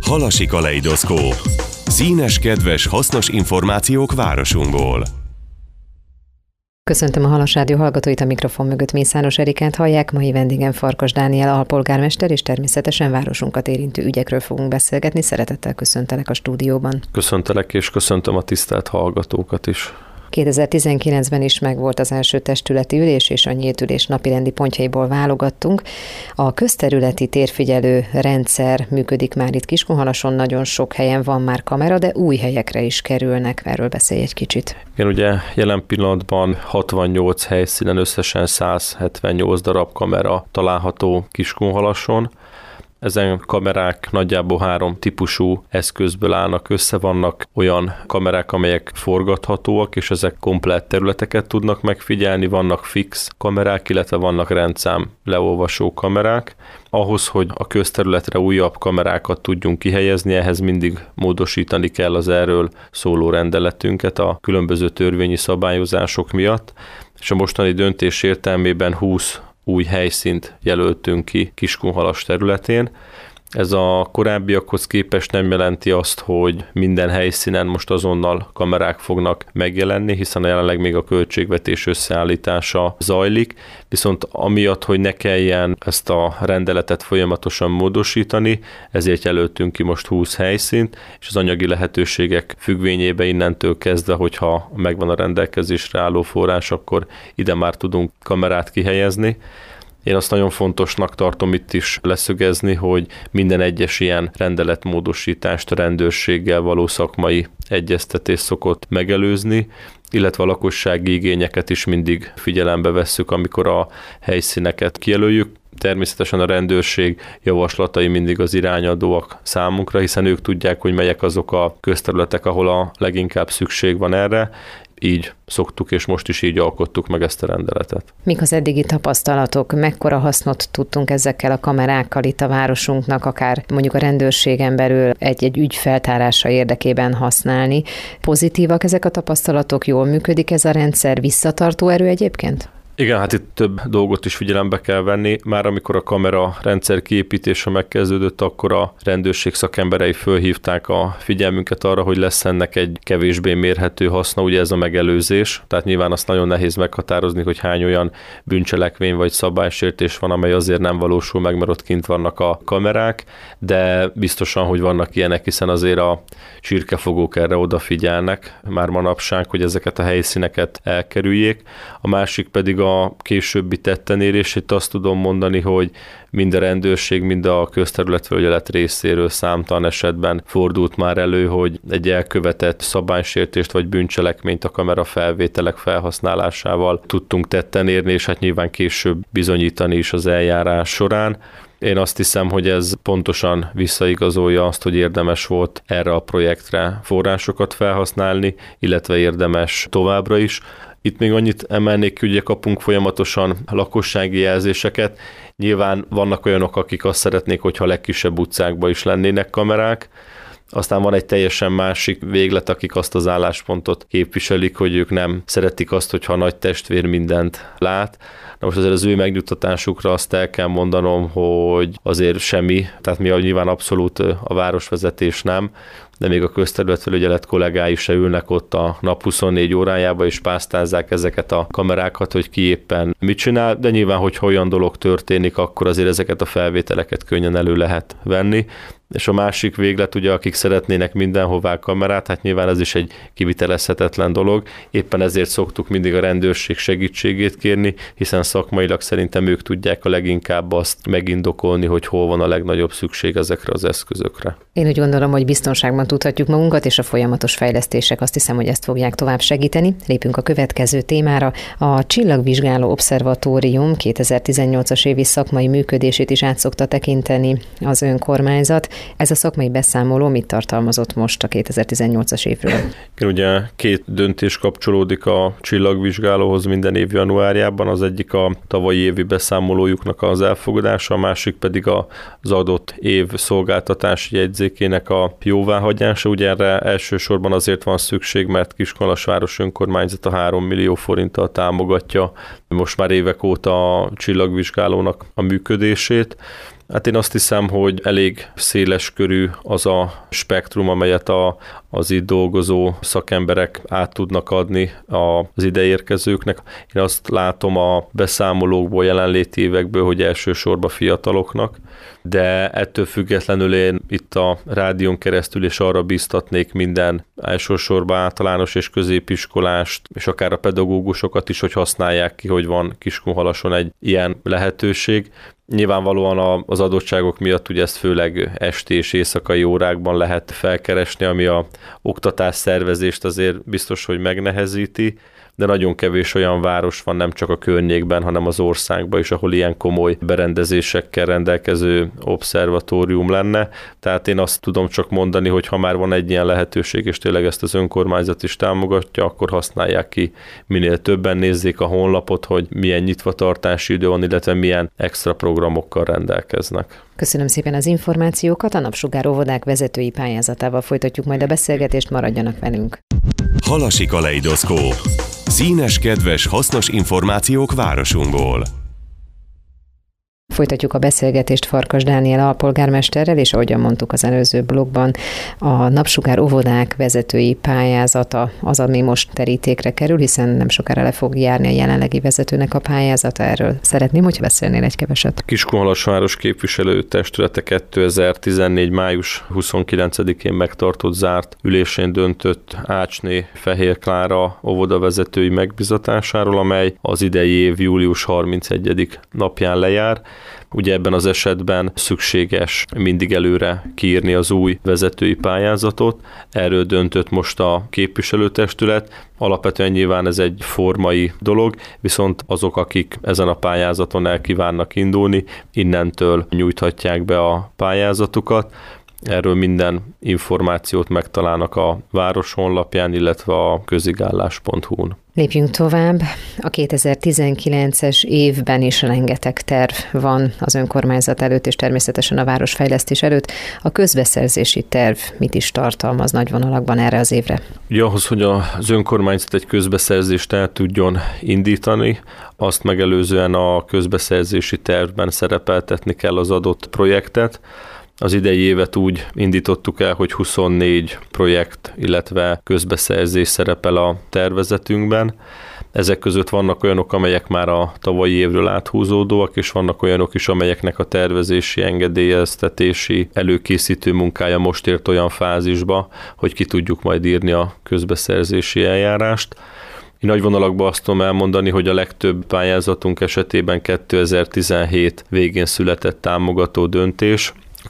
Halasi kaleidoszkóp. Színes, kedves, hasznos információk városunkból. Köszöntöm a Halas Rádió hallgatóit, a mikrofon mögött Mészáros Erikát hallják. Mai vendégem Farkas Dániel alpolgármester, és természetesen városunkat érintő ügyekről fogunk beszélgetni. Szeretettel köszöntelek a stúdióban. Köszöntelek, és köszöntöm a tisztelt hallgatókat is. 2019-ben is megvolt az első testületi ülés, és a nyílt ülés napirendi pontjaiból válogattunk. A közterületi térfigyelő rendszer működik már itt Kiskunhalason, nagyon sok helyen van már kamera, de új helyekre is kerülnek. Erről beszélj egy kicsit. Igen, ugye jelen pillanatban 68 helyszínen összesen 178 darab kamera található Kiskunhalason. Ezen kamerák nagyjából 3 típusú eszközből állnak össze, vannak olyan kamerák, amelyek forgathatóak, és ezek komplett területeket tudnak megfigyelni, vannak fix kamerák, illetve vannak rendszám leolvasó kamerák. Ahhoz, hogy a közterületre újabb kamerákat tudjunk kihelyezni, ehhez mindig módosítani kell az erről szóló rendeletünket a különböző törvényi szabályozások miatt, és a mostani döntés értelmében 20 új helyszínt jelöltünk ki Kiskunhalas területén. Ez a korábbiakhoz képest nem jelenti azt, hogy minden helyszínen most azonnal kamerák fognak megjelenni, hiszen jelenleg még a költségvetés összeállítása zajlik, viszont amiatt, hogy ne kelljen ezt a rendeletet folyamatosan módosítani, ezért jelöltünk ki most 20 helyszínt, és az anyagi lehetőségek függvényében innentől kezdve, hogyha megvan a rendelkezésre álló forrás, akkor ide már tudunk kamerát kihelyezni. Én azt nagyon fontosnak tartom itt is leszögezni, hogy minden egyes ilyen rendeletmódosítást a rendőrséggel való szakmai egyeztetés szokott megelőzni, illetve a lakossági igényeket is mindig figyelembe vesszük, amikor a helyszíneket kijelöljük. Természetesen a rendőrség javaslatai mindig az irányadóak számunkra, hiszen ők tudják, hogy melyek azok a közterületek, ahol a leginkább szükség van erre. Így szoktuk, és most is így alkottuk meg ezt a rendeletet. Mik az eddigi tapasztalatok? Mekkora hasznot tudtunk ezekkel a kamerákkal itt a városunknak, akár mondjuk a rendőrségen belül egy ügy feltárása érdekében használni? Pozitívak ezek a tapasztalatok? Jól működik ez a rendszer? Visszatartó erő egyébként? Igen, hát itt több dolgot is figyelembe kell venni. Már amikor a kamera rendszer kiépítése megkezdődött, akkor a rendőrség szakemberei fölhívták a figyelmünket arra, hogy lesz ennek egy kevésbé mérhető haszna, ugye ez a megelőzés. Tehát nyilván azt nagyon nehéz meghatározni, hogy hány olyan bűncselekmény vagy szabálysértés van, amely azért nem valósul meg, mert ott kint vannak a kamerák, de biztosan, hogy vannak ilyenek, hiszen azért a csirkefogók erre odafigyelnek már manapság, hogy ezeket a helyszíneket elkerüljék. A másik pedig a későbbi tettenérés, itt azt tudom mondani, hogy mind a rendőrség, mind a közterületfelügyelet részéről számtalan esetben fordult már elő, hogy egy elkövetett szabálysértést vagy bűncselekményt a kamerafelvételek felhasználásával tudtunk tetten érni, és hát nyilván később bizonyítani is az eljárás során. Én azt hiszem, hogy ez pontosan visszaigazolja azt, hogy érdemes volt erre a projektre forrásokat felhasználni, illetve érdemes továbbra is. Itt még annyit emelnék ki, ugye kapunk folyamatosan lakossági jelzéseket. Nyilván vannak olyanok, akik azt szeretnék, hogyha a legkisebb utcákban is lennének kamerák. Aztán van egy teljesen másik véglet, akik azt az álláspontot képviselik, hogy ők nem szeretik azt, hogyha a nagy testvér mindent lát. Na most azért az ő megnyugtatásukra azt el kell mondanom, hogy azért semmi, tehát mi nyilván abszolút a városvezetés nem, de még a közterületfelügyelet kollégái se ülnek ott a nap 24 órájába, és pásztázzák ezeket a kamerákat, hogy ki éppen mit csinál, de nyilván, hogyha olyan dolog történik, akkor azért ezeket a felvételeket könnyen elő lehet venni. És a másik véglet, ugye, akik szeretnének mindenhová kamerát, hát nyilván ez is egy kivitelezhetetlen dolog. Éppen ezért szoktuk mindig a rendőrség segítségét kérni, hiszen szakmailag szerintem ők tudják a leginkább azt megindokolni, hogy hol van a legnagyobb szükség ezekre az eszközökre. Én úgy gondolom, hogy biztonságban tudhatjuk magunkat, és a folyamatos fejlesztések azt hiszem, hogy ezt fogják tovább segíteni. Lépünk a következő témára. A Csillagvizsgáló Obszervatórium 2018-as évi szakmai működését is át szokta tekinteni az önkormányzat. Ez a szakmai beszámoló mit tartalmazott most a 2018-as évről? Ugye 2 döntés kapcsolódik a csillagvizsgálóhoz minden év januárjában, az egyik a tavalyi évi beszámolójuknak az elfogadása, a másik pedig az adott év szolgáltatási jegyzékének a jóváhagyása. Ugye erre elsősorban azért van szükség, mert Kiskunhalas város önkormányzata 3 millió forinttal támogatja most már évek óta a csillagvizsgálónak a működését. Hát én azt hiszem, hogy elég széles körű az a spektrum, amelyet az itt dolgozó szakemberek át tudnak adni az ide érkezőknek. Én azt látom a beszámolókból, jelenléti évekből, hogy elsősorban fiataloknak, de ettől függetlenül én itt a rádión keresztül is arra bíztatnék minden elsősorban általános és középiskolást, és akár a pedagógusokat is, hogy használják ki, hogy van Kiskunhalason egy ilyen lehetőség. Nyilvánvalóan az adottságok miatt ugye ezt főleg esti és éjszakai órákban lehet felkeresni, ami a oktatás szervezést azért biztos, hogy megnehezíti, de nagyon kevés olyan város van nem csak a környékben, hanem az országban is, ahol ilyen komoly berendezésekkel rendelkező obszervatórium lenne. Tehát én azt tudom csak mondani, hogy ha már van egy ilyen lehetőség, és tényleg ezt az önkormányzat is támogatja, akkor használják ki minél többen, nézzék a honlapot, hogy milyen nyitvatartási idő van, illetve milyen extra programokkal rendelkeznek. Köszönöm szépen az információkat, a Napsugár óvodák vezetői pályázatával folytatjuk majd a beszélgetést, maradjanak velünk. Halasi kaleidoszkóp. Színes, kedves, hasznos információk városunkból. Folytatjuk a beszélgetést Farkas Dániel alpolgármesterrel, és ahogyan mondtuk az előző blogban, a Napsugár óvodák vezetői pályázata az, ami most terítékre kerül, hiszen nem sokára le fog járni a jelenlegi vezetőnek a pályázata. Erről szeretném, hogyha beszélnél egy keveset. Kiskunhalas város képviselőtestülete 2014. május 29-én megtartott zárt ülésén döntött Ácsné Fehér Klára óvodavezetői megbizatásáról, amely az idei év július 31. napján lejár. Ugye ebben az esetben szükséges mindig előre kiírni az új vezetői pályázatot. Erről döntött most a képviselőtestület. Alapvetően nyilván ez egy formai dolog, viszont azok, akik ezen a pályázaton el kívánnak indulni, innentől nyújthatják be a pályázatukat. Erről minden információt megtalálnak a város honlapján, illetve a közigállás.hu-n. Lépjünk tovább. A 2019-es évben is rengeteg terv van az önkormányzat előtt, és természetesen a városfejlesztés előtt. A közbeszerzési terv mit is tartalmaz nagy vonalakban erre az évre? Ja, ahhoz, hogy az önkormányzat egy közbeszerzést el tudjon indítani, azt megelőzően a közbeszerzési tervben szerepeltetni kell az adott projektet. Az idei évet úgy indítottuk el, hogy 24 projekt, illetve közbeszerzés szerepel a tervezetünkben. Ezek között vannak olyanok, amelyek már a tavalyi évről áthúzódóak, és vannak olyanok is, amelyeknek a tervezési, engedélyeztetési, előkészítő munkája most ért olyan fázisba, hogy ki tudjuk majd írni a közbeszerzési eljárást. Én nagy vonalakban azt tudom elmondani, hogy a legtöbb pályázatunk esetében 2017 végén született támogató döntés. A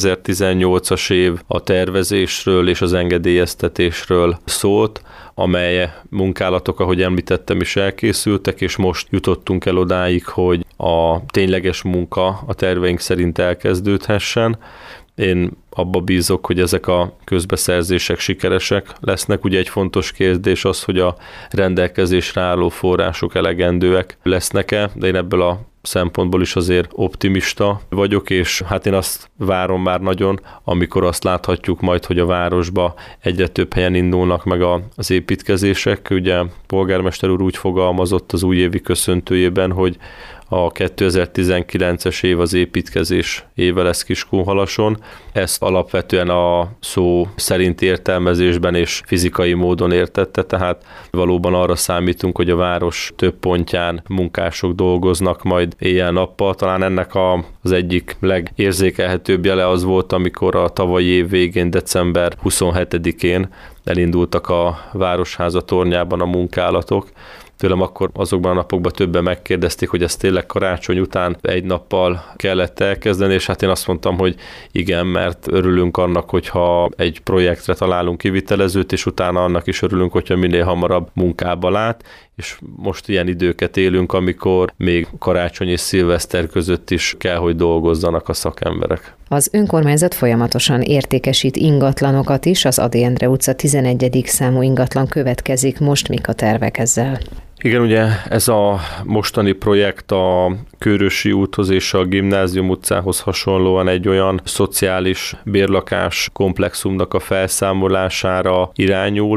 2018-as év a tervezésről és az engedélyeztetésről szólt, amely munkálatok, ahogy említettem, is elkészültek, és most jutottunk el odáig, hogy a tényleges munka a terveink szerint elkezdődhessen. Én abba bízok, hogy ezek a közbeszerzések sikeresek lesznek. Ugye egy fontos kérdés az, hogy a rendelkezésre álló források elegendőek lesznek-e, de én ebből a szempontból is azért optimista vagyok, és hát én azt várom már nagyon, amikor azt láthatjuk majd, hogy a városba egyre több helyen indulnak meg az építkezések. Ugye polgármester úr úgy fogalmazott az újévi köszöntőjében, hogy a 2019-es év az építkezés éve lesz Kiskunhalason. Ezt alapvetően a szó szerinti értelmezésben és fizikai módon értette, tehát valóban arra számítunk, hogy a város több pontján munkások dolgoznak majd éjjel-nappal. Talán ennek az egyik legérzékelhetőbb jele az volt, amikor a tavalyi év végén, december 27-én elindultak a Városháza tornyában a munkálatok. Tőlem akkor azokban a napokban többen megkérdezték, hogy ez tényleg karácsony után egy nappal kellett elkezdeni, és hát én azt mondtam, hogy igen, mert örülünk annak, hogyha egy projektre találunk kivitelezőt, és utána annak is örülünk, hogyha minél hamarabb munkába lát, és most ilyen időket élünk, amikor még karácsony és szilveszter között is kell, hogy dolgozzanak a szakemberek. Az önkormányzat folyamatosan értékesít ingatlanokat is, az Ady Endre utca 11. számú ingatlan következik. Most mik a tervek ezzel? Igen, ugye ez a mostani projekt a Kőrösi úthoz és a Gimnázium utcához hasonlóan egy olyan szociális bérlakás komplexumnak a felszámolására irányul,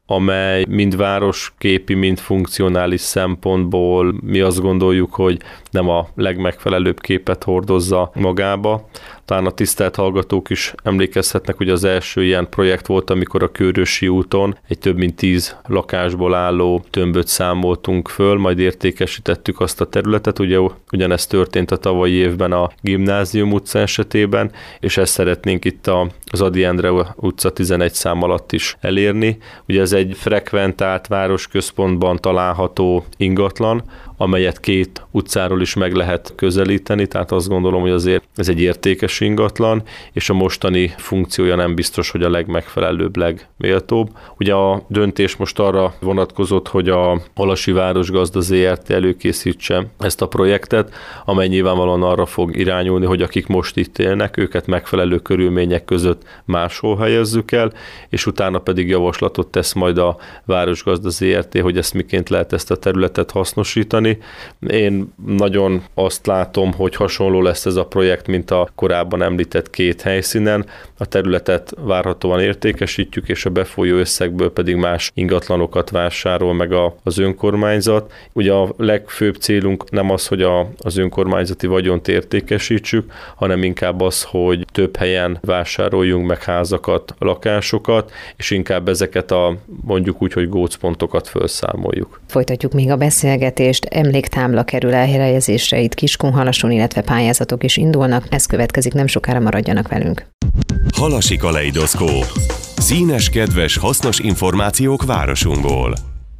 amely mind városképi, mind funkcionális szempontból mi azt gondoljuk, hogy nem a legmegfelelőbb képet hordozza magába. Talán a tisztelt hallgatók is emlékezhetnek, hogy az első ilyen projekt volt, amikor a Kőrösi úton egy több mint 10 lakásból álló tömböt számoltunk föl, majd értékesítettük azt a területet. Ugye ugyanezt történt a tavalyi évben a Gimnázium utca esetében, és ezt szeretnénk itt az Ady Endre utca 11 szám alatt is elérni. Ugye ez egy frekventált városközpontban található ingatlan, amelyet 2 utcáról is meg lehet közelíteni, tehát azt gondolom, hogy azért ez egy értékes ingatlan, és a mostani funkciója nem biztos, hogy a legmegfelelőbb, legméltóbb. Ugye a döntés most arra vonatkozott, hogy a Halasi Városgazda ZRT előkészítse ezt a projektet, amely nyilvánvalóan arra fog irányulni, hogy akik most itt élnek, őket megfelelő körülmények között máshol helyezzük el, és utána pedig javaslatot tesz majd a Városgazda ZRT, hogy ezt miként lehet ezt a területet hasznosítani. Én nagyon azt látom, hogy hasonló lesz ez a projekt, mint a korábban említett 2 helyszínen. A területet várhatóan értékesítjük, és a befolyó összegből pedig más ingatlanokat vásárol meg az önkormányzat. Ugye a legfőbb célunk nem az, hogy az önkormányzati vagyont értékesítsük, hanem inkább az, hogy több helyen vásároljunk meg házakat, lakásokat, és inkább ezeket mondjuk úgy, hogy gócpontokat felszámoljuk. Folytatjuk még a beszélgetést. Emléktábla kerül elhelyezésre itt Kiskunhalason, illetve pályázatok is indulnak. Ez következik, nem sokára, maradjanak velünk. Halasi kaleidoszkóp. Színes, kedves, hasznos információk városunkból.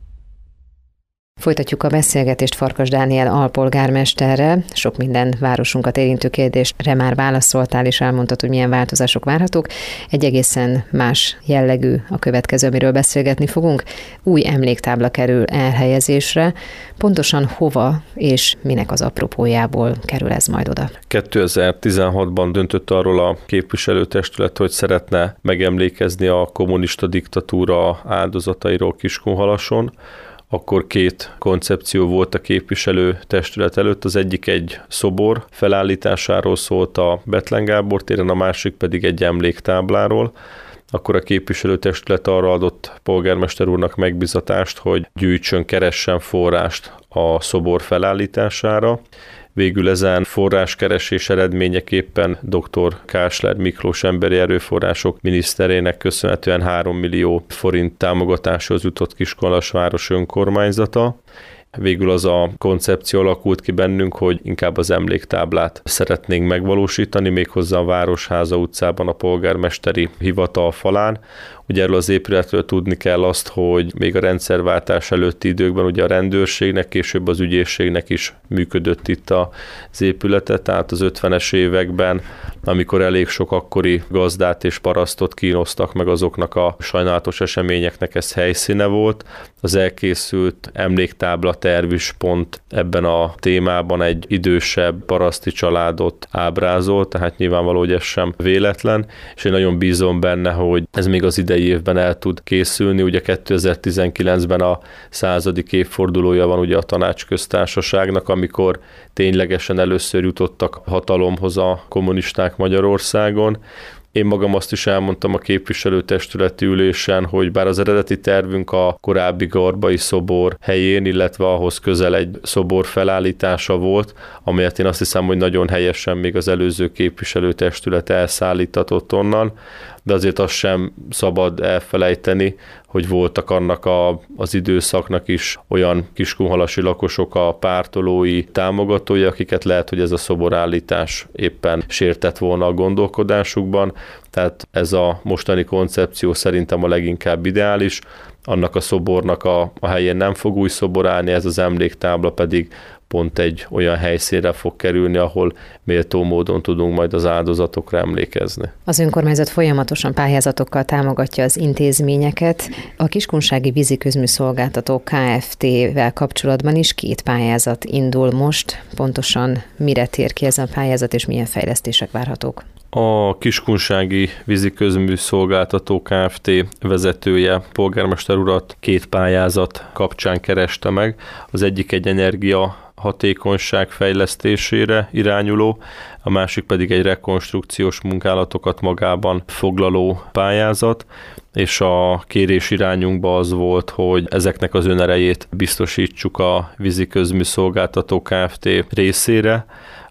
Folytatjuk a beszélgetést Farkas Dániel alpolgármesterrel. Sok minden városunkat érintő kérdésre már válaszoltál, és elmondtad, hogy milyen változások várhatók. Egy egészen más jellegű a következő, amiről beszélgetni fogunk. Új emléktábla kerül elhelyezésre. Pontosan hova és minek az apropójából kerül ez majd oda? 2016-ban döntött arról a képviselőtestület, hogy szeretne megemlékezni a kommunista diktatúra áldozatairól Kiskunhalason. Akkor 2 koncepció volt a képviselőtestület előtt, az egyik egy szobor felállításáról szólt a Bethlen Gábor téren, a másik pedig egy emléktábláról. Akkor a képviselőtestület arra adott polgármester úrnak megbízatást, hogy gyűjtsön, keressen forrást a szobor felállítására. Végül ezen forráskeresés eredményeképpen dr. Kásler Miklós emberi erőforrások miniszterének köszönhetően 3 millió forint támogatáshoz jutott Kiskunhalas önkormányzata. Végül az a koncepció alakult ki bennünk, hogy inkább az emléktáblát szeretnénk megvalósítani, méghozzá a Városháza utcában a polgármesteri hivatal falán. Ugye erről az épületről tudni kell azt, hogy még a rendszerváltás előtti időkben ugye a rendőrségnek, később az ügyészségnek is működött itt az épülete, tehát az 50-es években, amikor elég sok akkori gazdát és parasztot kínoztak meg, azoknak a sajnálatos eseményeknek ez helyszíne volt. Az elkészült emléktábla terv is pont ebben a témában egy idősebb paraszti családot ábrázol, tehát nyilvánvaló, hogy ez sem véletlen, és én nagyon bízom benne, hogy ez még az idei évben el tud készülni. Ugye 2019-ben a 100. évfordulója van ugye a Tanácsköztársaságnak, amikor ténylegesen először jutottak hatalomhoz a kommunisták Magyarországon. Én magam azt is elmondtam a képviselőtestületi ülésen, hogy bár az eredeti tervünk a korábbi Garbai szobor helyén, illetve ahhoz közel egy szobor felállítása volt, amelyet én azt hiszem, hogy nagyon helyesen még az előző képviselőtestület elszállítatott onnan, de azért azt sem szabad elfelejteni, hogy voltak annak az időszaknak is olyan kiskunhalasi lakosok, a pártolói, támogatói, akiket lehet, hogy ez a szoborállítás éppen sértett volna a gondolkodásukban. Tehát ez a mostani koncepció szerintem a leginkább ideális. Annak a szobornak a helyén nem fog új szobor állni, ez az emléktábla pedig pont egy olyan helyszínre fog kerülni, ahol méltó módon tudunk majd az áldozatokra emlékezni. Az önkormányzat folyamatosan pályázatokkal támogatja az intézményeket. A Kiskunsági Víziközműszolgáltató Kft-vel kapcsolatban is 2 pályázat indul most. Pontosan mire tér ki ez a pályázat, és milyen fejlesztések várhatók? A Kiskunsági Víziközműszolgáltató Kft. Vezetője, polgármester urat 2 pályázat kapcsán kereste meg. Az egyik egy energia hatékonyság fejlesztésére irányuló, a másik pedig egy rekonstrukciós munkálatokat magában foglaló pályázat, és a kérés irányunkban az volt, hogy ezeknek az önerejét biztosítsuk a Víziközműszolgáltató Kft. Részére.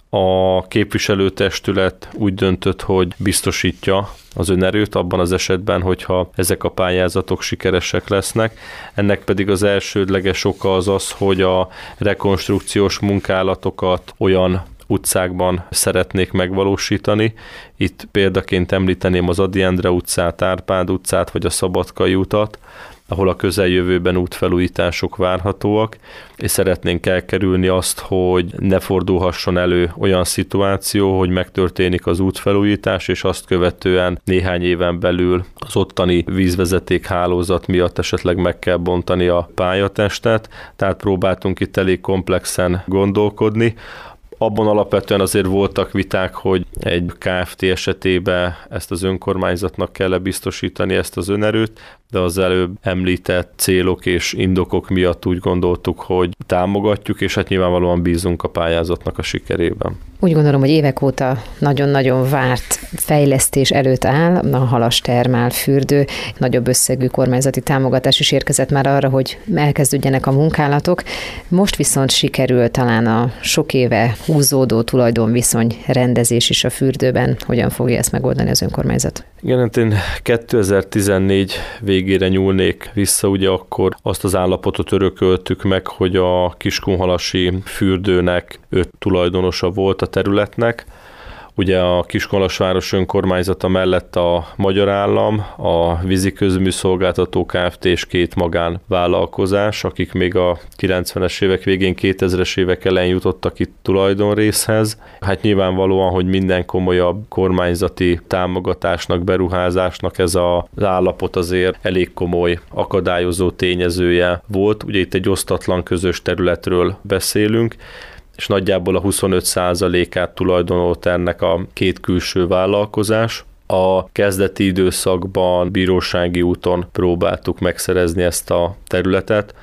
A képviselőtestület úgy döntött, hogy biztosítja az önerőt abban az esetben, hogyha ezek a pályázatok sikeresek lesznek. Ennek pedig az elsődleges oka az, hogy a rekonstrukciós munkálatokat olyan utcákban szeretnék megvalósítani. Itt példaként említeném az Ady Endre utcát, Árpád utcát vagy a Szabadkai utat, ahol a közeljövőben útfelújítások várhatóak, és szeretnénk elkerülni azt, hogy ne fordulhasson elő olyan szituáció, hogy megtörténik az útfelújítás, és azt követően néhány éven belül az ottani vízvezeték hálózat miatt esetleg meg kell bontani a pályatestet, tehát próbáltunk itt elég komplexen gondolkodni. Abban alapvetően azért voltak viták, hogy egy Kft. Esetében ezt az önkormányzatnak kell biztosítani ezt az önerőt, de az előbb említett célok és indokok miatt úgy gondoltuk, hogy támogatjuk, és hát nyilvánvalóan bízunk a pályázatnak a sikerében. Úgy gondolom, hogy évek óta nagyon-nagyon várt fejlesztés előtt áll a Halas-Thermál fürdő. Nagyobb összegű kormányzati támogatás is érkezett már arra, hogy elkezdődjenek a munkálatok. Most viszont sikerül talán a sok éve húzódó tulajdonviszony rendezés is a fürdőben. Hogyan fogja ezt megoldani az önkormányzat? Igen, hát én 2014 végére nyúlnék vissza, ugye akkor azt az állapotot örököltük meg, hogy a Kiskunhalasi fürdőnek 5 tulajdonosa volt a területnek. Ugye a Kiskunhalasváros önkormányzata mellett a Magyar Állam, a Víziközműszolgáltató Kft. És 2 magánvállalkozás, akik még a 90-es évek végén, 2000-es évek elején jutottak itt tulajdonrészhez. Hát nyilvánvalóan, hogy minden komolyabb kormányzati támogatásnak, beruházásnak ez az állapot azért elég komoly akadályozó tényezője volt. Ugye itt egy osztatlan közös területről beszélünk, és nagyjából a 25%-át tulajdonolt ennek a 2 külső vállalkozás. A kezdeti időszakban bírósági úton próbáltuk megszerezni ezt a területet,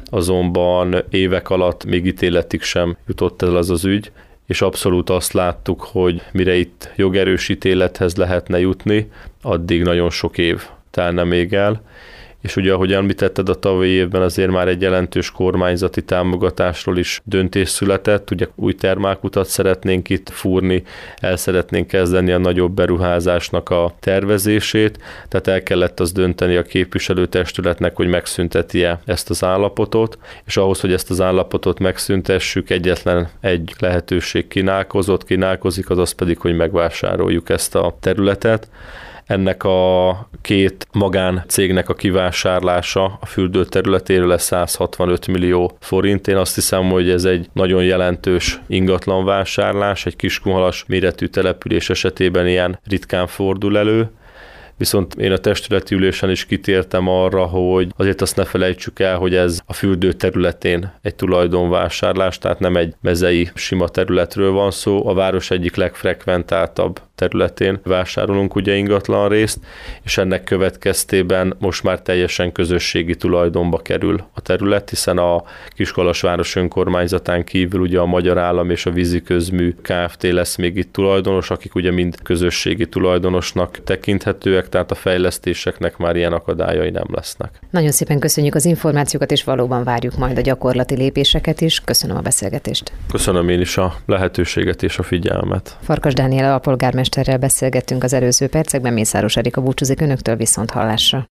azonban évek alatt még ítéletig sem jutott el az ügy, és abszolút azt láttuk, hogy mire itt jogerős ítélethez lehetne jutni, addig nagyon sok év telne még el. És ugye, ahogy említetted, a tavalyi évben azért már egy jelentős kormányzati támogatásról is döntés született. Ugye új termálkutat szeretnénk itt fúrni, el szeretnénk kezdeni a nagyobb beruházásnak a tervezését, tehát el kellett az dönteni a képviselőtestületnek, hogy megszünteti-e ezt az állapotot, és ahhoz, hogy ezt az állapotot megszüntessük, egyetlen egy lehetőség kínálkozik, azaz pedig, hogy megvásároljuk ezt a területet. Ennek a 2 magáncégnek a kivásárlása a fürdő területéről lesz 165 millió forint. Én azt hiszem, hogy ez egy nagyon jelentős ingatlanvásárlás, egy Kiskunhalas méretű település esetében ilyen ritkán fordul elő. Viszont én a testületi ülésen is kitértem arra, hogy azért azt ne felejtsük el, hogy ez a fürdő területén egy tulajdonvásárlás, tehát nem egy mezei sima területről van szó. A város egyik legfrekventáltabb területén vásárolunk ugye ingatlan részt, és ennek következtében most már teljesen közösségi tulajdonba kerül a terület, hiszen a Kiskunhalasváros önkormányzatán kívül ugye a Magyar Állam és a Víziközmű Kft. Lesz még itt tulajdonos, akik ugye mind közösségi tulajdonosnak tekinthetőek, tehát a fejlesztéseknek már ilyen akadályai nem lesznek. Nagyon szépen köszönjük az információkat, és valóban várjuk majd a gyakorlati lépéseket is. Köszönöm a beszélgetést. Köszönöm én is a lehetőséget és a figyelmet. Farkas Dániel alpolgármesterrel beszélgettünk az előző percekben, Mészáros Erika búcsúzik önöktől, viszont hallásra.